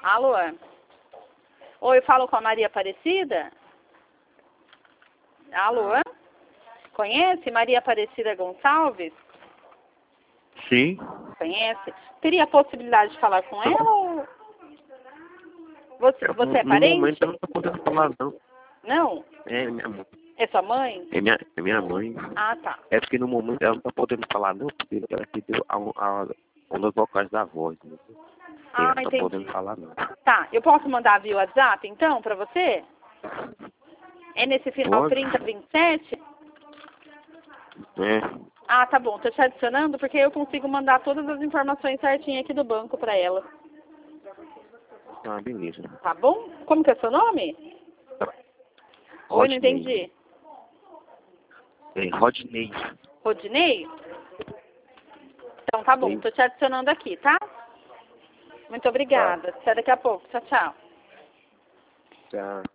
Alô? Oi, eu falo com a Maria Aparecida? Alô? Conhece Maria Aparecida Gonçalves? Sim. Conhece? Teria a possibilidade de falar com ela ou... Você é No parente? momento eu não tô podendo falar, não. Não? É minha mãe. É sua mãe? É minha mãe. Ah, tá. É porque no momento ela não tá podendo falar, não, porque ela perdeu um dos vocais da voz. Né? Ah, Ela não tá entendi. podendo falar, não. Tá, eu posso mandar via WhatsApp, então, pra você? É nesse final Pode? 3027? É. Ah, tá bom. Tô te adicionando porque eu consigo mandar todas as informações certinhas aqui do banco pra ela. Ah, beleza. Tá bom? Como que é seu nome? Oi, não Rodney. entendi. É, Rodney. Rodinei? Então tá bom, Sim. tô te adicionando aqui, tá? Muito obrigada. Até daqui a pouco. Tchau, tchau. Tá.